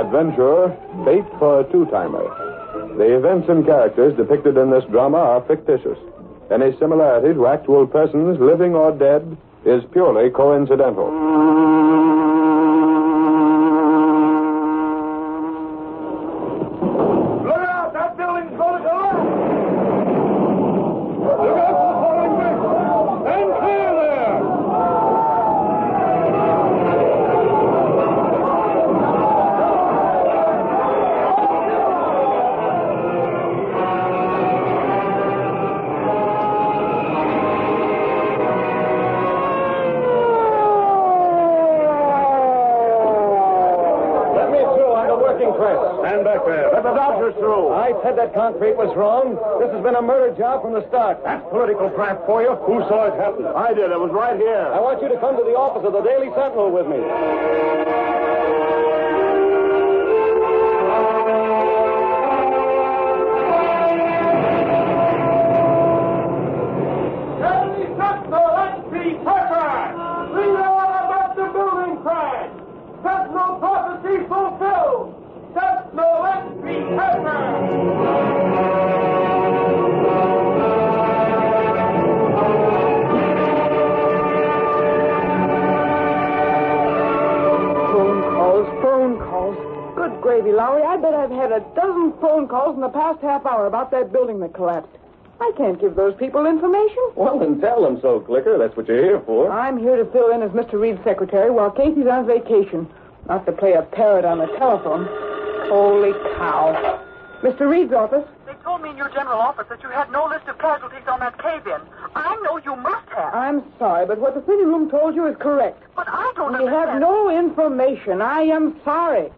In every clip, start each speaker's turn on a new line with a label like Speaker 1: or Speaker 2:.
Speaker 1: adventurer, bait for a two-timer. The events and characters depicted in this drama are fictitious. Any similarity to actual persons, living or dead, is purely coincidental.
Speaker 2: Stand back there. Let the doctors through.
Speaker 3: I said that concrete was wrong. This has been a murder job from the start.
Speaker 2: That's political craft for you. Who saw it happen? I did. I was right here.
Speaker 3: I want you to come to the office of the Daily Sentinel with me.
Speaker 4: Daily Sentinel, H.P. Tucker! Read all about the building crash. Sentinel prophecy fulfilled. Sentinel H.P. Tucker!
Speaker 5: Phone calls. Good gravy, Lowry. I bet I've had a dozen phone calls in the past half hour about that building that collapsed. I can't give those people information.
Speaker 3: Well, then tell them so, Clicker. That's what you're here for.
Speaker 5: I'm here to fill in as Mr. Reed's secretary while Casey's on vacation. Not to play a parrot on the telephone. Holy cow. Mr. Reed's office.
Speaker 6: They told me in your general office that you had no list of casualties on that cave-in. I know you must have.
Speaker 5: I'm sorry, but what the city room told you is correct.
Speaker 6: But I don't
Speaker 5: We
Speaker 6: understand.
Speaker 5: have no information. I am sorry.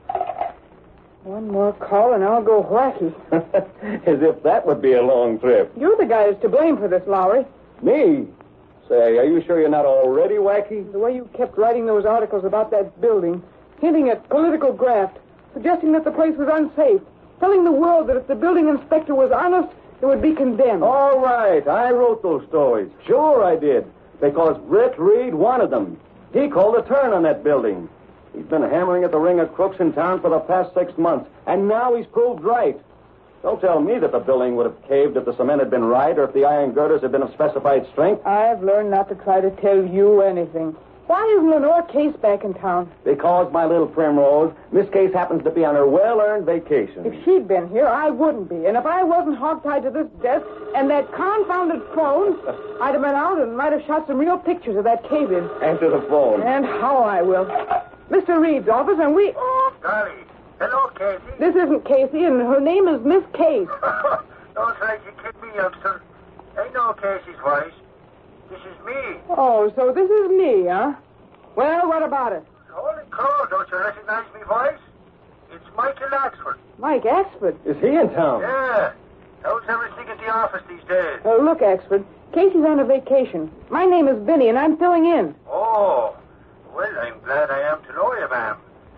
Speaker 5: One more call and I'll go wacky.
Speaker 3: As if that would be a long trip.
Speaker 5: You're the guy who's to blame for this, Lowry.
Speaker 3: Me? Say, are you sure you're not already wacky?
Speaker 5: The way you kept writing those articles about that building, hinting at political graft, suggesting that the place was unsafe, telling the world that if the building inspector was honest, it would be condemned.
Speaker 3: All right, I wrote those stories. Sure I did. Because Britt Reed wanted them. He called a turn on that building. He's been hammering at the ring of crooks in town for the past 6 months, and now he's proved right. Don't tell me that the building would have caved if the cement had been right or if the iron girders had been of specified strength.
Speaker 5: I've learned not to try to tell you anything. Why isn't Lenore Case back in town?
Speaker 3: Because, my little primrose, Miss Case happens to be on her well-earned vacation.
Speaker 5: If she'd been here, I wouldn't be. And if I wasn't hogtied to this desk and that confounded phone, I'd have been out and might have shot some real pictures of that cave-in.
Speaker 3: Answer the phone.
Speaker 5: And how I will. Mr. Reed's office, and we...
Speaker 7: Oh, golly. Hello, Casey.
Speaker 5: This isn't Casey, and her name is Miss Case.
Speaker 7: Don't try to kid me, youngster. I know Casey's voice. This is me.
Speaker 5: Oh, so this is me, huh? Well, what about it?
Speaker 7: Holy crow, don't you recognize me voice? It's Michael Axford.
Speaker 5: Mike Axford.
Speaker 3: Is he in town?
Speaker 7: Yeah. How's everything at the office these days?
Speaker 5: Look, Axford, Casey's on a vacation. My name is Benny, and I'm filling in.
Speaker 7: Oh. Well, I'm glad I am to know you, ma'am.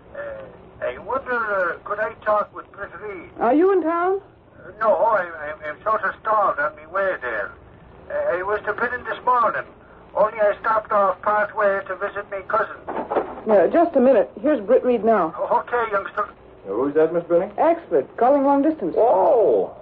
Speaker 7: I wonder, could I talk with Britt Reed?
Speaker 5: Are you in town?
Speaker 7: No, I'm sort of stalled on my way there. I was to put in this morning, only I stopped off part way to visit my cousin.
Speaker 5: Yeah, just a minute. Here's Britt Reed now.
Speaker 7: Okay, youngster.
Speaker 1: Who's that, Miss Benny?
Speaker 5: Axford, calling long distance.
Speaker 3: Oh.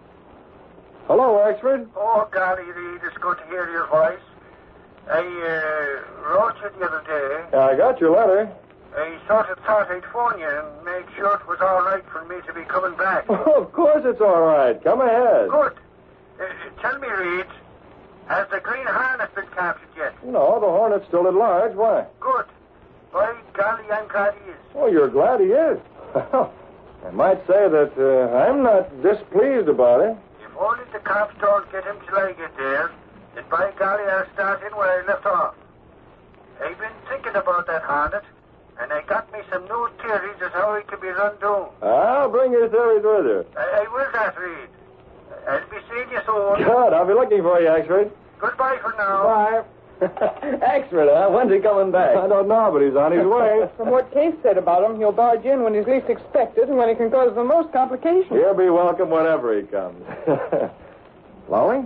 Speaker 3: Hello, Axford.
Speaker 7: Oh, golly, Reed, it's good to hear your voice. I wrote you the other day.
Speaker 3: I got your letter.
Speaker 7: I sort of thought I'd phone you and make sure it was all right for me to be coming back.
Speaker 3: Oh, of course it's all right. Come ahead.
Speaker 7: Good. Tell me, Reed, has the Green Hornet been captured yet?
Speaker 3: No, the Hornet's still at large. Why?
Speaker 7: Good. By golly, I'm glad he is.
Speaker 3: Oh, you're glad he is. I might say that I'm not displeased about it.
Speaker 7: If only the cops don't get him till I get there, then by golly, I'll start in where I left off. I've been thinking about that Hornet, and I got me some new theories as how he can be run down.
Speaker 3: I'll bring your theories with you.
Speaker 7: I will that, Reed. I'll be seeing you soon.
Speaker 3: Good. I'll be looking for you, Axford.
Speaker 7: Goodbye for now.
Speaker 3: Bye. Axford, huh? When's he coming back?
Speaker 1: I don't know, but he's on his way.
Speaker 5: From what Case said about him, he'll barge in when he's least expected and when he can cause the most complications.
Speaker 1: He'll be welcome whenever he comes.
Speaker 3: Lowry?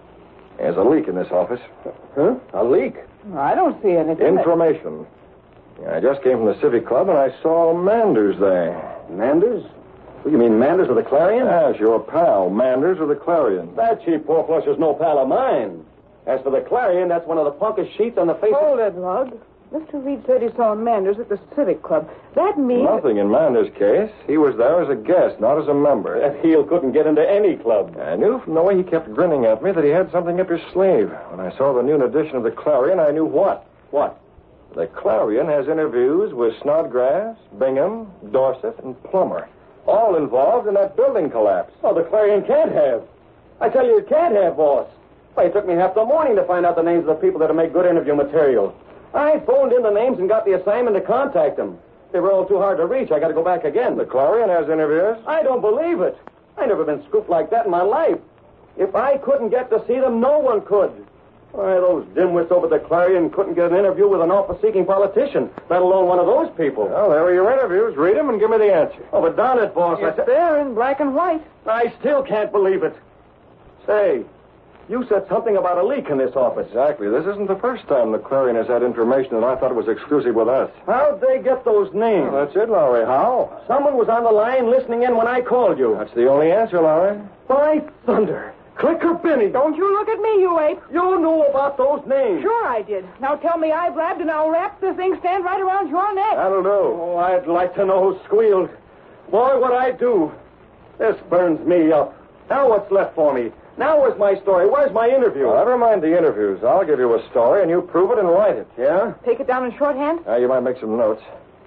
Speaker 3: There's a leak in this office.
Speaker 5: Huh?
Speaker 3: A leak?
Speaker 5: I don't see anything.
Speaker 1: Information.
Speaker 8: I just came from the Civic Club, and I saw Manders there.
Speaker 3: Manders? What, you mean Manders of the Clarion?
Speaker 8: Yes, your pal, Manders of the Clarion.
Speaker 3: That cheap poor flush is no pal of mine. As for the Clarion, that's one of the punkest sheets on the face
Speaker 5: Hold it, Lug. Mr. Reed said he saw Manders at the Civic Club. That means...
Speaker 8: Nothing in Manders' case. He was there as a guest, not as a member.
Speaker 3: That heel couldn't get into any club.
Speaker 8: I knew from the way he kept grinning at me that he had something up his sleeve. When I saw the noon edition of the Clarion, I knew what.
Speaker 3: What?
Speaker 8: The Clarion has interviews with Snodgrass, Bingham, Dorset, and Plummer, all involved in that building collapse.
Speaker 3: Oh, the Clarion can't have. I tell you, it can't have, boss. Why, it took me half the morning to find out the names of the people that make good interview material. I phoned in the names and got the assignment to contact them. They were all too hard to reach. I got to go back again.
Speaker 8: The Clarion has interviews?
Speaker 3: I don't believe it. I never been scooped like that in my life. If I couldn't get to see them, no one could. Why, those dimwits over the Clarion couldn't get an interview with an office-seeking politician, let alone one of those people.
Speaker 8: Well, there were your interviews. Read them and give me the answer.
Speaker 3: Oh, but darn it, boss.
Speaker 5: It's there in black and white.
Speaker 3: I still can't believe it. Say, you said something about a leak in this office.
Speaker 8: Exactly. This isn't the first time the Clarion has had information that I thought was exclusive with us.
Speaker 3: How'd they get those names?
Speaker 8: Well, that's it, Lowry. How?
Speaker 3: Someone was on the line listening in when I called you.
Speaker 8: That's the only answer, Lowry.
Speaker 3: By thunder. Clicker Benny.
Speaker 5: Don't you look at me, you ape.
Speaker 3: You knew about those names.
Speaker 5: Sure I did. Now tell me I blabbed and I'll wrap this stand right around your neck.
Speaker 8: That'll do.
Speaker 3: Oh, I'd like to know who squealed. Boy, what I do. This burns me up. Now what's left for me? Now where's my story? Where's my interview?
Speaker 8: Well, never mind the interviews. I'll give you a story, and you prove it and write it.
Speaker 3: Yeah?
Speaker 5: Take it down in shorthand?
Speaker 8: You might make some notes.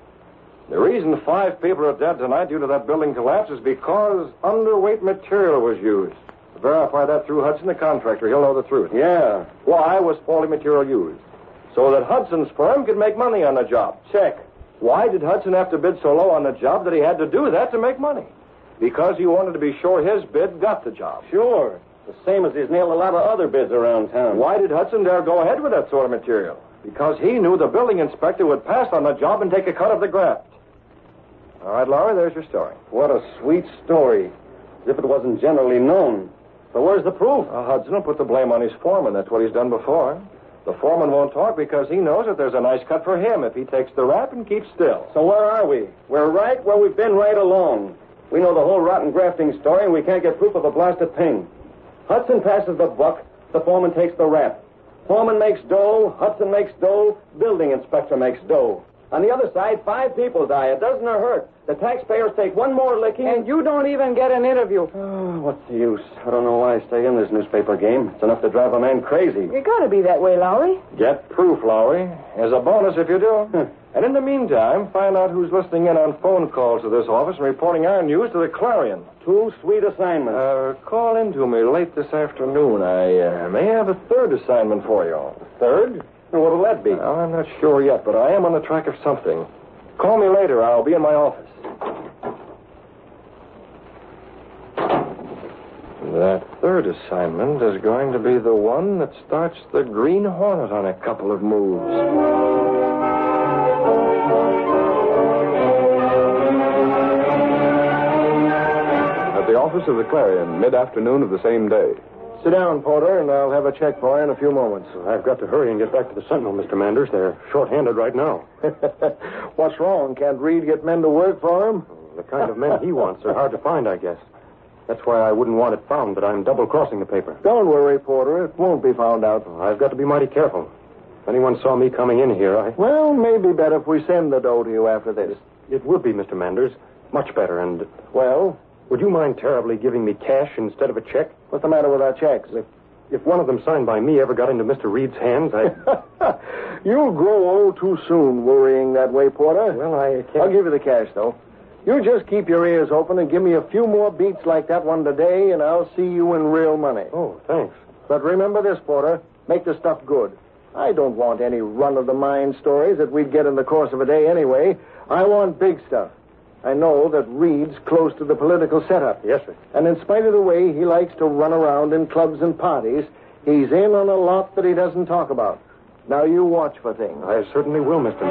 Speaker 8: The reason 5 people are dead tonight due to that building collapse is because underweight material was used. To verify that through Hudson, the contractor. He'll know the truth.
Speaker 3: Yeah.
Speaker 8: Why was faulty material used? So that Hudson's firm could make money on the job.
Speaker 3: Check.
Speaker 8: Why did Hudson have to bid so low on the job that he had to do that to make money? Because he wanted to be sure his bid got the job.
Speaker 3: Sure. The same as he's nailed a lot of other bids around town.
Speaker 8: Why did Hudson dare go ahead with that sort of material? Because he knew the building inspector would pass on the job and take a cut of the graft. All right, Lowry, there's your story.
Speaker 3: What a sweet story. As if it wasn't generally known. So where's the proof?
Speaker 8: Hudson will put the blame on his foreman. That's what he's done before. The foreman won't talk because he knows that there's a nice cut for him if he takes the rap and keeps still.
Speaker 3: So where are we? We're right where we've been right along. We know the whole rotten grafting story, and we can't get proof of a blasted thing. Hudson passes the buck, the foreman takes the rap. Foreman makes dough, Hudson makes dough, building inspector makes dough. On the other side, 5 people die. It doesn't hurt. The taxpayers take one more licking.
Speaker 5: And you don't even get an interview.
Speaker 3: Oh, what's the use? I don't know why I stay in this newspaper game. It's enough to drive a man crazy.
Speaker 5: You gotta be that way, Lowry.
Speaker 8: Get proof, Lowry. As a bonus if you do. And in the meantime, find out who's listening in on phone calls to this office and reporting our news to the Clarion.
Speaker 3: 2 sweet assignments.
Speaker 8: Call in to me late this afternoon. I may have a 3rd assignment for you.
Speaker 3: 3rd? And what'll that be?
Speaker 8: Well, I'm not sure yet, but I am on the track of something. Call me later. I'll be in my office. That 3rd assignment is going to be the one that starts the Green Hornet on a couple of moves.
Speaker 1: At the office of the Clarion, mid-afternoon of the same day.
Speaker 8: Sit down, Porter, and I'll have a check for you in a few moments.
Speaker 2: I've got to hurry and get back to the Sentinel, Mr. Manders. They're short-handed right now.
Speaker 8: What's wrong? Can't Reed get men to work for him?
Speaker 2: The kind of men he wants are hard to find, I guess. That's why I wouldn't want it found that I'm double-crossing the paper.
Speaker 8: Don't worry, Porter. It won't be found out.
Speaker 2: I've got to be mighty careful. If anyone saw me coming in here,
Speaker 8: Well, maybe better if we send the dough to you after this.
Speaker 2: It would be, Mr. Manders. Much better, and...
Speaker 8: Well?
Speaker 2: Would you mind terribly giving me cash instead of a check?
Speaker 8: What's the matter with our checks?
Speaker 2: If one of them signed by me ever got into Mr. Reed's hands,
Speaker 8: You'll grow old too soon worrying that way, Porter.
Speaker 2: Well, I can't...
Speaker 8: I'll give you the cash, though. You just keep your ears open and give me a few more beats like that one today, and I'll see you in real money.
Speaker 2: Oh, thanks.
Speaker 8: But remember this, Porter. Make the stuff good. I don't want any run-of-the-mine stories that we'd get in the course of a day anyway. I want big stuff. I know that Reed's close to the political setup.
Speaker 2: Yes, sir.
Speaker 8: And in spite of the way he likes to run around in clubs and parties, he's in on a lot that he doesn't talk about. Now, you watch for things.
Speaker 2: I certainly will, Mr.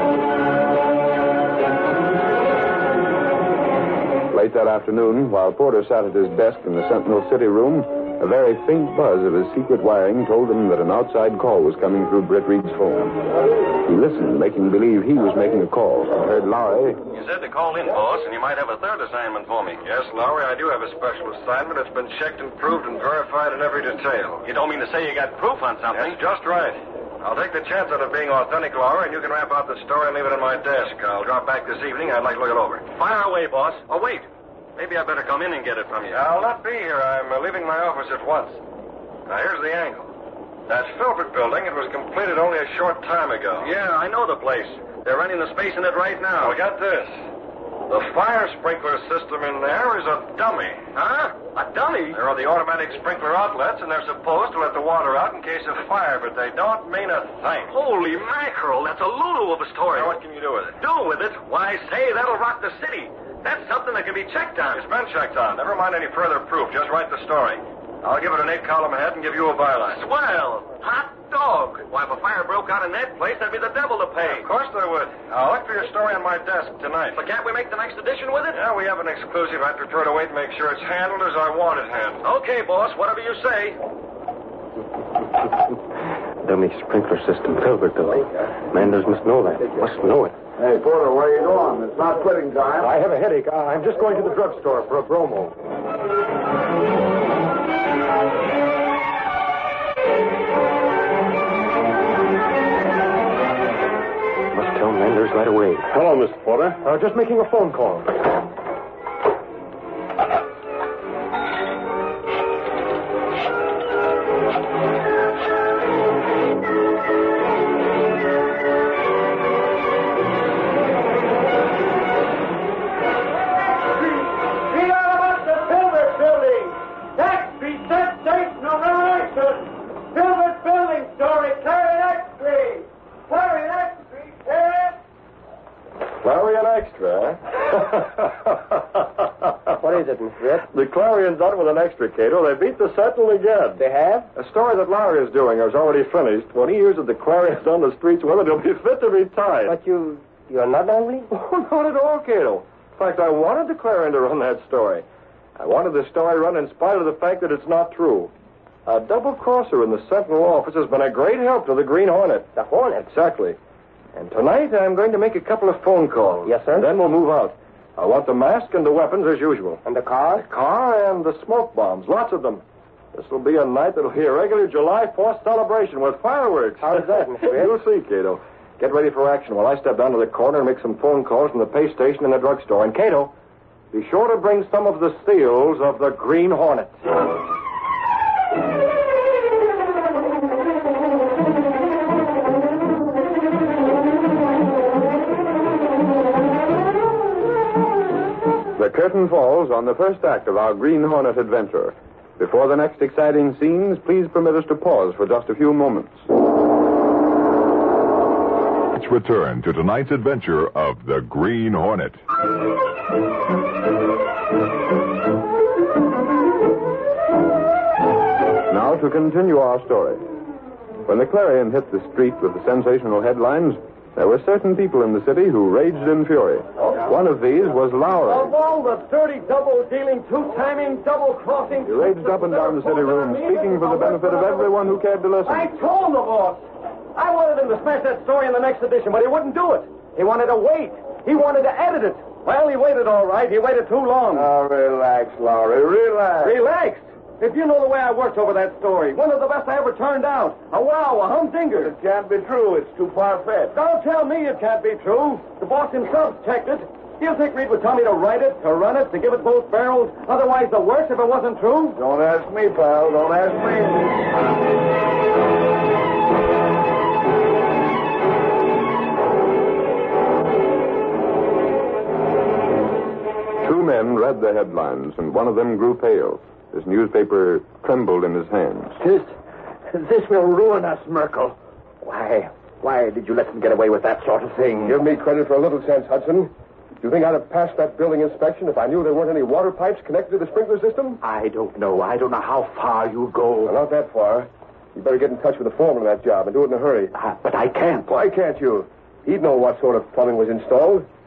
Speaker 2: Manders.
Speaker 1: Late that afternoon, while Porter sat at his desk in the Sentinel City room, A very faint buzz of his secret wiring told him that an outside call was coming through Britt Reed's phone. He listened, making believe he was making a call, and heard Lowry.
Speaker 9: You said to call in, boss, and you might have a third assignment for me.
Speaker 2: Yes, Lowry, I do have a special assignment. It's been checked and proved and verified in every detail.
Speaker 9: You don't mean to say you got proof on something?
Speaker 2: That's just right. I'll take the chance of it being authentic, Lowry, and you can wrap out the story and leave it in my desk. I'll drop back this evening. I'd like to look it over.
Speaker 9: Fire away, boss. Oh, wait. Maybe I better come in and get it from you.
Speaker 2: I'll not be here. I'm leaving my office at once. Now, here's the angle. That Filbert building, it was completed only a short time ago.
Speaker 9: Yeah, I know the place. They're renting the space in it right now.
Speaker 2: Well, get this. The fire sprinkler system in there is a dummy.
Speaker 9: Huh? A dummy?
Speaker 2: There are the automatic sprinkler outlets, and they're supposed to let the water out in case of fire, but they don't mean a thing.
Speaker 9: Holy mackerel, that's a lulu of a story.
Speaker 2: Now, what can you do with it?
Speaker 9: Do with it? Why, say, that'll rock the city. That's something that can be checked on.
Speaker 2: It's been checked on. Never mind any further proof. Just write the story. I'll give it an 8-column head and give you a byline.
Speaker 9: Swell. Hot dog. Why, if a fire broke out in that place, that'd be the devil to pay.
Speaker 2: Of course there would. I'll look for your story on my desk tonight.
Speaker 9: But can't we make the next edition with it?
Speaker 2: Yeah, we have an exclusive. I prefer to wait and make sure it's handled as I want it handled.
Speaker 9: Okay, boss. Whatever you say.
Speaker 2: Dummy sprinkler system, Filbert building. Manders must know that. Must know it.
Speaker 8: Hey, Porter, where are you going? It's not quitting time.
Speaker 2: I have a headache. I'm just going to the drugstore for a bromo. Must tell Manders right away.
Speaker 8: Hello, Mr. Porter.
Speaker 2: Just making a phone call.
Speaker 8: The Clarion's out with an extra, Cato. They beat the Sentinel again.
Speaker 3: They have?
Speaker 8: A story that Lowry is doing is already finished. When he hears that the Clarion's on the streets with it, he'll be fit to be tied.
Speaker 3: But you're not angry?
Speaker 8: Oh, not at all, Cato. In fact, I wanted the Clarion to run that story. I wanted the story run in spite of the fact that it's not true. A double-crosser in the Sentinel office has been a great help to the Green Hornet.
Speaker 3: The Hornet?
Speaker 8: Exactly. And tonight I'm going to make a couple of phone calls.
Speaker 3: Yes, sir?
Speaker 8: And then we'll move out. I want the mask and the weapons as usual.
Speaker 3: And the car?
Speaker 8: The car and the smoke bombs. Lots of them. This will be a night that'll be a regular July 4th celebration with fireworks.
Speaker 3: How's that, Mr. Ed?
Speaker 8: You'll see, Cato. Get ready for action while I step down to the corner and make some phone calls from the pay station and the drugstore. And, Cato, be sure to bring some of the seals of the Green Hornet.
Speaker 1: The curtain falls on the first act of our Green Hornet adventure. Before the next exciting scenes, please permit us to pause for just a few moments.
Speaker 10: Let's return to tonight's adventure of the Green Hornet.
Speaker 1: Now to continue our story. When the Clarion hit the street with the sensational headlines, there were certain people in the city who raged in fury. One of these was Lowry.
Speaker 3: Of all the dirty double-dealing, two-timing, double-crossing...
Speaker 1: He raged up and down the city room, speaking for the benefit of everyone who cared to listen.
Speaker 3: I told the boss. I wanted him to smash that story in the next edition, but he wouldn't do it. He wanted to wait. He wanted to edit it. Well, he waited all right. He waited too long.
Speaker 8: Now, relax, Lowry. Relax.
Speaker 3: Relaxed? If you know the way I worked over that story, one of the best I ever turned out. A wow, a humdinger.
Speaker 8: It can't be true. It's too far-fetched.
Speaker 3: Don't tell me it can't be true. The boss himself checked it. Do you think Reed would tell me to write it, to run it, to give it both barrels? Otherwise, the works if it wasn't true?
Speaker 8: Don't ask me, pal. Don't ask me.
Speaker 1: Two men read the headlines, and one of them grew pale. His newspaper trembled in his hands.
Speaker 3: This will ruin us, Merkel. Why did you let them get away with that sort of thing?
Speaker 8: Give me credit for a little sense, Hudson. Do you think I'd have passed that building inspection if I knew there weren't any water pipes connected to the sprinkler system?
Speaker 3: I don't know. I don't know how far you go.
Speaker 8: Well, not that far. You better get in touch with the foreman of that job and do it in a hurry.
Speaker 3: But I can't.
Speaker 8: Why can't you? He'd know what sort of plumbing was installed.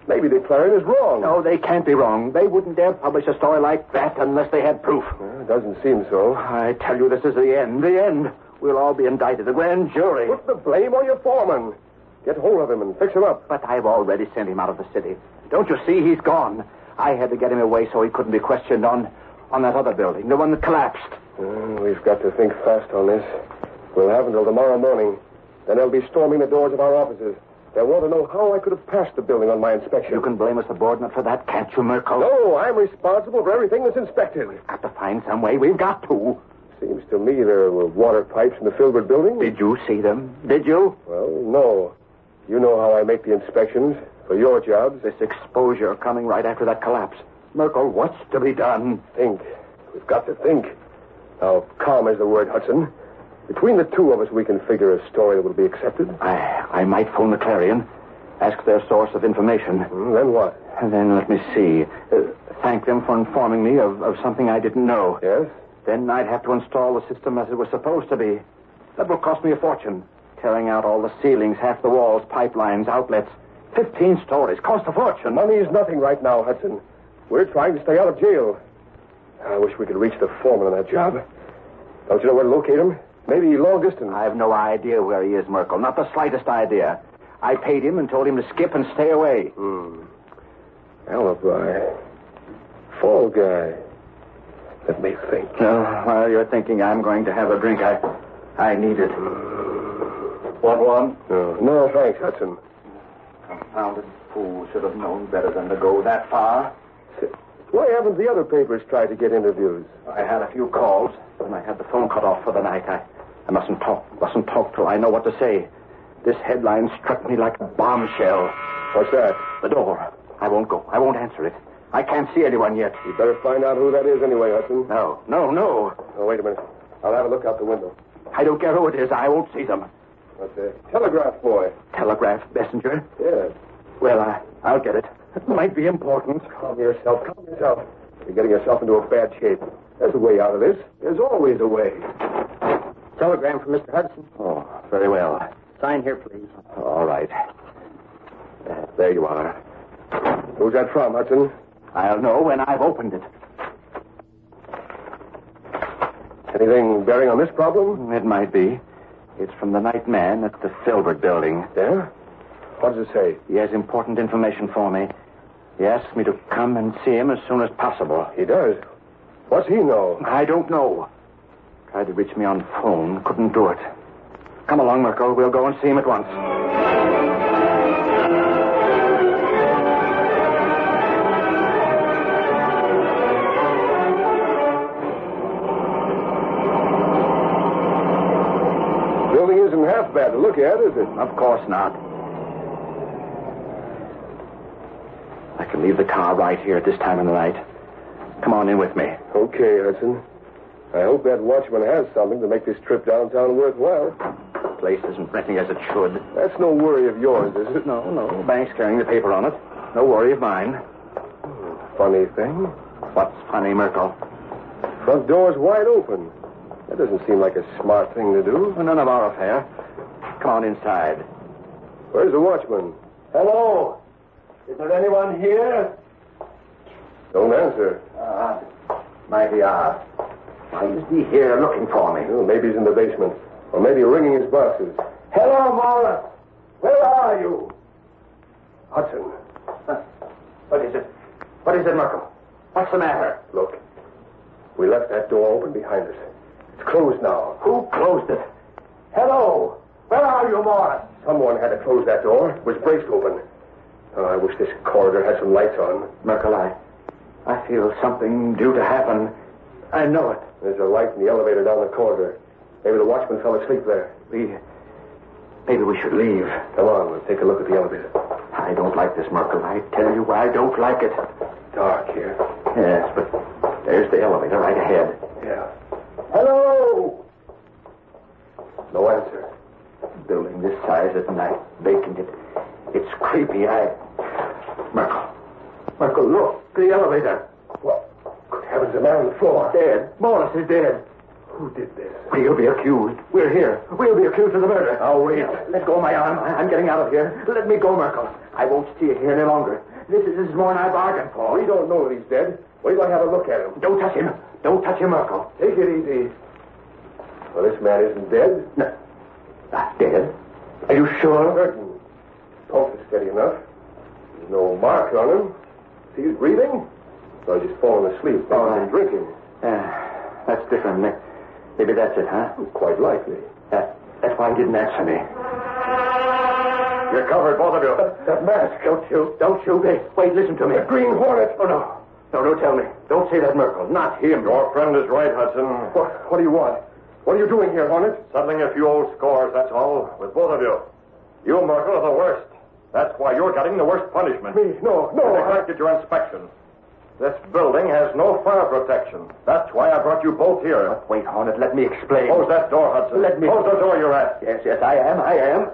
Speaker 8: Maybe the Clarion is wrong.
Speaker 11: No, they can't be wrong. They wouldn't dare publish a story like that unless they had proof.
Speaker 8: It doesn't seem so.
Speaker 11: I tell you, this is the end. The end. We'll all be indicted. The grand jury.
Speaker 8: Put the blame on your foreman. Get hold of him and fix him up.
Speaker 11: But I've already sent him out of the city. Don't you see? He's gone. I had to get him away so he couldn't be questioned on that other building, the one that collapsed.
Speaker 8: We've got to think fast on this. We'll have until tomorrow morning. Then they'll be storming the doors of our offices. They'll want to know how I could have passed the building on my inspection.
Speaker 11: You can blame a subordinate for that, can't you, Merkel?
Speaker 8: No, I'm responsible for everything that's inspected.
Speaker 11: We've got to find some way. We've got to.
Speaker 8: Seems to me there were water pipes in the Filbert building.
Speaker 11: Did you see them? Did you?
Speaker 8: Well, no. You know how I make the inspections for your jobs.
Speaker 11: This exposure coming right after that collapse. Merkel, what's to be done?
Speaker 8: Think. We've got to think. Now, calm is the word, Hudson. Between the two of us, we can figure a story that will be accepted.
Speaker 11: I might phone the Clarion, ask their source of information.
Speaker 8: Then what?
Speaker 11: And then, let me see. Thank them for informing me of something I didn't know.
Speaker 8: Yes?
Speaker 11: Then I'd have to install the system as it was supposed to be. That will cost me a fortune. Tearing out all the ceilings, half the walls, pipelines, outlets. 15 stories. Cost a fortune.
Speaker 8: Money is nothing right now, Hudson. We're trying to stay out of jail. I wish we could reach the foreman on that job. Don't you know where to locate him? Maybe long distance.
Speaker 11: I have no idea where he is, Merkel. Not the slightest idea. I paid him and told him to skip and stay away.
Speaker 8: Alibi. Fall guy. Let me think.
Speaker 11: While you're thinking, I'm going to have a drink. I need it. Want one?
Speaker 8: No, thanks, Hudson.
Speaker 11: Confounded fool. Should have known better than to go that far.
Speaker 8: Why haven't the other papers tried to get interviews?
Speaker 11: I had a few calls, and I had the phone cut off for the night. I mustn't talk till I know what to say. This headline struck me like a bombshell.
Speaker 8: What's that?
Speaker 11: The door. I won't go. I won't answer it. I can't see anyone yet.
Speaker 8: You better find out who that is anyway, Hudson.
Speaker 11: No.
Speaker 8: Oh, wait a minute. I'll have a look out the window.
Speaker 11: I don't care who it is. I won't see them.
Speaker 8: What's a telegraph boy?
Speaker 11: Telegraph messenger?
Speaker 8: Yes.
Speaker 11: Well, I'll get it. It might be important.
Speaker 8: Calm yourself. You're getting yourself into a bad shape. There's a way out of this. There's always a way.
Speaker 12: Telegram from Mr. Hudson.
Speaker 11: Oh, very well.
Speaker 12: Sign here, please.
Speaker 11: All right. There you are.
Speaker 8: Who's that from, Hudson?
Speaker 11: I'll know when I've opened it.
Speaker 8: Anything bearing on this problem?
Speaker 11: It might be. It's from the night man at the Filbert building.
Speaker 8: Yeah? What does it say?
Speaker 11: He has important information for me. He asked me to come and see him as soon as possible.
Speaker 8: He does? What's he know?
Speaker 11: I don't know. Tried to reach me on phone. Couldn't do it. Come along, Merkel. We'll go and see him at once.
Speaker 8: Building isn't half bad to look at, is it?
Speaker 11: Of course not. I can leave the car right here at this time of the night. Come on in with me.
Speaker 8: Okay, Hudson. I hope that watchman has something to make this trip downtown worthwhile.
Speaker 11: The place isn't renting as it should.
Speaker 8: That's no worry of yours, is it?
Speaker 11: No. Bank's carrying the paper on it. No worry of mine.
Speaker 8: Funny thing.
Speaker 11: What's funny, Merkel?
Speaker 8: Front door's wide open. That doesn't seem like a smart thing to do.
Speaker 11: None of our affair. Come on inside.
Speaker 8: Where's the watchman?
Speaker 3: Hello? Is there anyone here?
Speaker 8: Don't answer.
Speaker 11: Mighty odd. Why is he here looking for me?
Speaker 8: Well, maybe he's in the basement. Or maybe ringing his boxes.
Speaker 3: Hello, Morris. Where are you?
Speaker 8: Hudson.
Speaker 11: What is it? What is it, Merkel? What's the matter?
Speaker 8: Look. We left that door open behind us. It's closed now.
Speaker 11: Who closed it?
Speaker 3: Hello. Where are you, Morris?
Speaker 8: Someone had to close that door. It was braced open. Oh, I wish this corridor had some lights on.
Speaker 11: Merkel, I feel something due to happen. I know it.
Speaker 8: There's a light in the elevator down the corridor. Maybe the watchman fell asleep there.
Speaker 11: Maybe we should leave.
Speaker 8: Come on, we'll take a look at the elevator.
Speaker 11: I don't like this, Merkel. I tell you, I don't like it.
Speaker 8: Dark here.
Speaker 11: Yes, but there's the elevator right ahead.
Speaker 8: Yeah.
Speaker 3: Hello?
Speaker 8: No answer.
Speaker 11: Building this size at night, vacant. It's creepy. Merkel, look. The elevator.
Speaker 8: What? Good heavens, a man on the floor.
Speaker 11: Dead. Morris is dead.
Speaker 8: Who did this?
Speaker 11: We'll be accused. We're here. We'll be accused of the murder.
Speaker 8: Now, wait.
Speaker 11: Let go of my arm. I'm getting out of here. Let me go, Merkel. I won't stay here any longer. This is more than I bargained for.
Speaker 8: We don't know that he's dead. Wait till I have a look at him.
Speaker 11: Don't touch him. Don't touch him, Merkel.
Speaker 8: Take it easy. Well, this man isn't dead.
Speaker 11: No. Not dead? Are you sure?
Speaker 8: Certain. Pulse is steady enough. There's no mark on him. See, he's breathing. So he's just fallen asleep. Maybe he's been drinking.
Speaker 11: That's different. Maybe that's it, huh?
Speaker 8: Quite likely.
Speaker 11: That's why he didn't answer me.
Speaker 8: You're covered, both of you.
Speaker 11: That mask. Don't shoot. Don't shoot. Hey, wait, listen to me.
Speaker 8: The Green Hornet.
Speaker 11: Oh, no. No, don't tell me. Don't say that, Merkel. Not him.
Speaker 2: Your friend is right, Hudson.
Speaker 8: What do you want? What are you doing here, Hornet?
Speaker 2: Settling a few old scores, that's all, with both of you. You, Merkel, are the worst. That's why you're getting the worst punishment.
Speaker 8: Me? No.
Speaker 2: You neglected your inspection. This building has no fire protection. That's why I brought you both here.
Speaker 11: But wait, Hornet, let me explain.
Speaker 2: Close that door, Hudson.
Speaker 11: Let me...
Speaker 2: Close the door you're at.
Speaker 11: Yes, I am.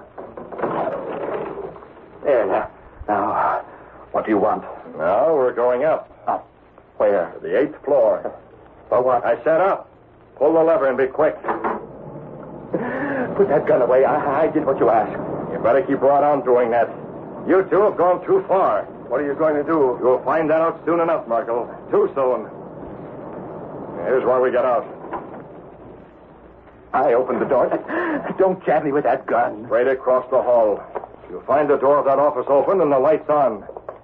Speaker 11: There, now, what do you want?
Speaker 2: Now we're going up.
Speaker 11: Up? Where?
Speaker 2: To the 8th floor.
Speaker 11: For what?
Speaker 2: I said up. Pull the lever and be quick.
Speaker 11: Put that gun away. I did what you asked.
Speaker 2: You better keep right on doing that. You two have gone too far.
Speaker 8: What are you going to do?
Speaker 2: You'll find that out soon enough, Merkel. Too soon. Here's where we get out.
Speaker 11: I opened the door. Don't jab me with that gun.
Speaker 2: Straight across the hall. You'll find the door of that office open and the lights on.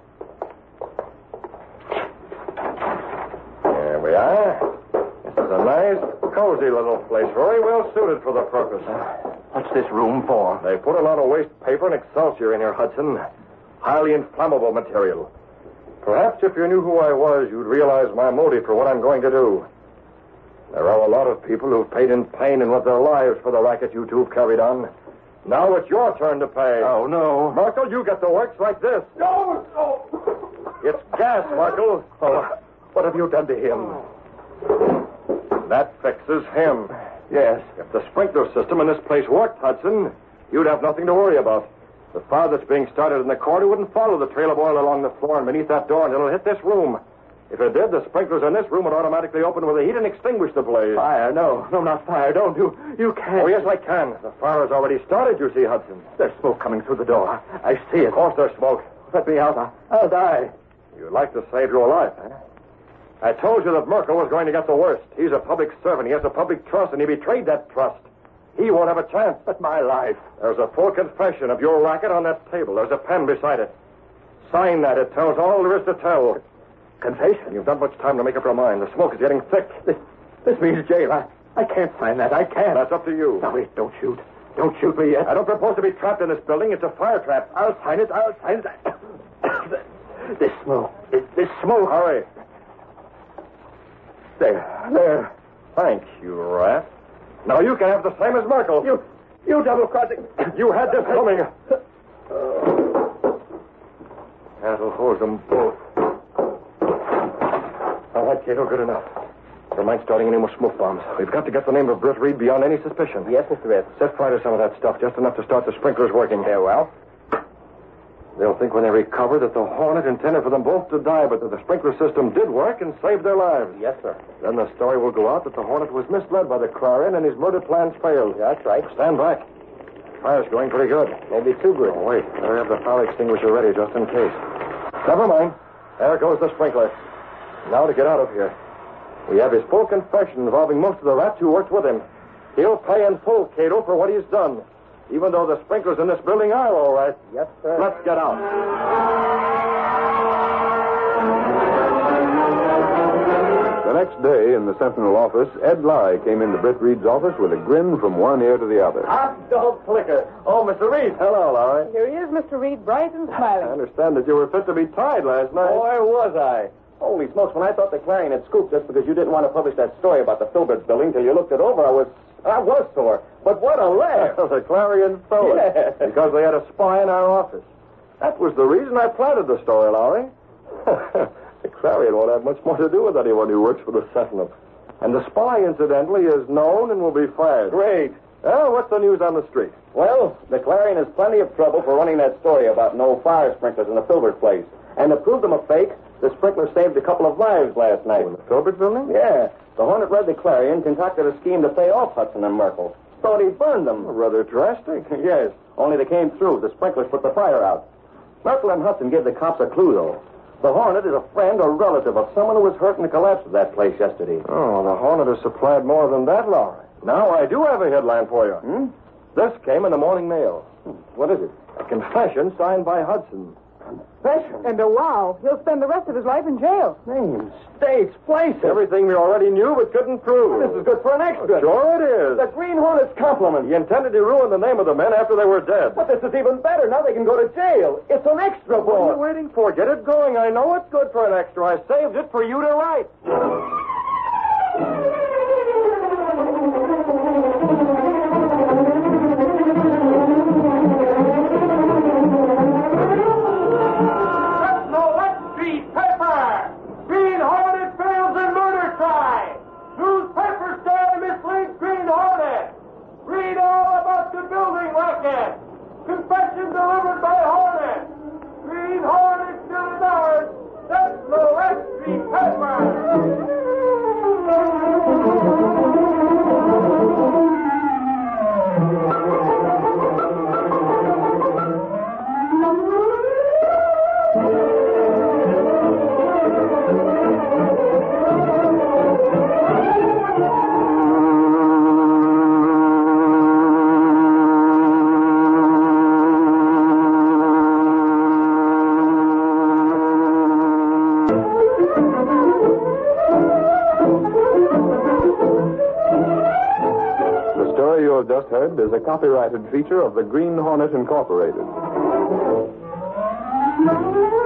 Speaker 2: There we are. This is a nice, cozy little place. Very well suited for the purpose.
Speaker 11: What's this room for?
Speaker 2: They put a lot of waste paper and Excelsior in here, Hudson. Highly inflammable material. Perhaps if you knew who I was, you'd realize my motive for what I'm going to do. There are a lot of people who've paid in pain and with their lives for the racket you two have carried on. Now it's your turn to pay.
Speaker 11: Oh, no.
Speaker 2: Merkel, you get the works like this.
Speaker 8: No.
Speaker 2: It's gas, Merkel.
Speaker 11: Oh, what have you done to him?
Speaker 2: That fixes him.
Speaker 11: Yes.
Speaker 2: If the sprinkler system in this place worked, Hudson, you'd have nothing to worry about. The fire that's being started in the corridor wouldn't follow the trail of oil along the floor and beneath that door until it hit this room. If it did, the sprinklers in this room would automatically open with the heat and extinguish the blaze.
Speaker 11: Fire? No, not fire. Don't. You can't.
Speaker 2: Oh, yes, I can. The fire has already started, you see, Hudson.
Speaker 11: There's smoke coming through the door. I see it.
Speaker 2: Of course there's smoke.
Speaker 11: Let me out. I'll die.
Speaker 2: You'd like to save your life, eh? I told you that Merkel was going to get the worst. He's a public servant. He has a public trust, and he betrayed that trust. He won't have a chance.
Speaker 11: But my life.
Speaker 2: There's a full confession of your racket on that table. There's a pen beside it. Sign that. It tells all there is to tell.
Speaker 11: Confession?
Speaker 2: You've not much time to make up your mind. The smoke is getting thick.
Speaker 11: This means jail. I can't sign that. I can't.
Speaker 2: That's up to you.
Speaker 11: Now, wait. Don't shoot. Don't shoot me yet.
Speaker 2: I don't propose to be trapped in this building. It's a fire trap.
Speaker 11: I'll sign it. This smoke. This smoke.
Speaker 2: Hurry.
Speaker 11: There.
Speaker 2: Thank you, rat. Now you can have the same as Merkel.
Speaker 11: You double-crossing.
Speaker 2: You had this coming. That'll hold them both. All right, Cato, good enough. Don't mind starting any more smoke bombs. We've got to get the name of Britt Reed beyond any suspicion.
Speaker 11: Yes, Mr. Red.
Speaker 2: Set fire to some of that stuff, just enough to start the sprinklers working.
Speaker 11: Very well.
Speaker 2: They'll think when they recover that the Hornet intended for them both to die, but that the sprinkler system did work and saved their lives.
Speaker 11: Yes, sir.
Speaker 2: Then the story will go out that the Hornet was misled by the Clarion and his murder plans failed.
Speaker 11: That's right.
Speaker 2: Stand back. Fire's going pretty good.
Speaker 11: Maybe too good.
Speaker 2: Oh, wait. Better have the fire extinguisher ready just in case. Never mind. There goes the sprinkler. Now to get out of here. We have his full confession involving most of the rats who worked with him. He'll pay in full, Cato, for what he's done. Even though the sprinklers in this building are all right.
Speaker 11: Yes, sir.
Speaker 2: Let's get out.
Speaker 1: The next day, in the Sentinel office, Ed Lye came into Britt Reed's office with a grin from one ear to the other.
Speaker 3: Hot dog flicker. Oh, Mr. Reed.
Speaker 2: Hello, Lowry.
Speaker 5: Here he is, Mr. Reed, bright and
Speaker 2: I
Speaker 5: smiling.
Speaker 2: understand that you were fit to be tied last night.
Speaker 3: Boy, was I. Holy smokes, when I thought the Clarion had scooped us because you didn't want to publish that story about the Filbert building till you looked it over, I was sore. But what a laugh.
Speaker 2: The Clarion stole it.
Speaker 3: Yes.
Speaker 2: Because they had a spy in our office. That was the reason I planted the story, Lowry. The Clarion won't have much more to do with anyone who works for the Sentinel. And the spy, incidentally, is known and will be fired.
Speaker 3: Great.
Speaker 2: Well, what's the news on the street?
Speaker 3: Well, the Clarion has plenty of trouble for running that story about no fire sprinklers in the Filbert place. And to prove them a fake, the sprinkler saved a couple of lives last night.
Speaker 2: In the Filbert building?
Speaker 3: Yeah. The Hornet read the Clarion, concocted a scheme to pay off Hudson and Merkel. Thought he burned them.
Speaker 2: Rather drastic.
Speaker 3: Yes. Only they came through. The sprinklers put the fire out. Merkel and Hudson gave the cops a clue, though. The Hornet is a friend or relative of someone who was hurt in the collapse of that place yesterday.
Speaker 8: Oh, the Hornet has supplied more than that, Lowry.
Speaker 2: Now I do have a headline for you. This came in the morning mail.
Speaker 3: What is it?
Speaker 2: A confession signed by Hudson.
Speaker 3: Confession?
Speaker 5: And wow, he'll spend the rest of his life in jail.
Speaker 3: Names, dates, places.
Speaker 2: Everything we already knew but couldn't prove.
Speaker 3: This is good for an extra.
Speaker 2: Sure it is.
Speaker 3: The Green Hornet's compliment.
Speaker 2: He intended to ruin the name of the men after they were dead.
Speaker 3: But this is even better. Now they can go to jail. It's an extra,
Speaker 2: What are
Speaker 3: boy.
Speaker 2: you waiting for? Get it going. I know it's good for an extra. I saved it for you to write.
Speaker 4: Confession delivered by Hornet. Green Hornet still is ours. That's the West Street Paper.
Speaker 1: Just heard is a copyrighted feature of the Green Hornet Incorporated.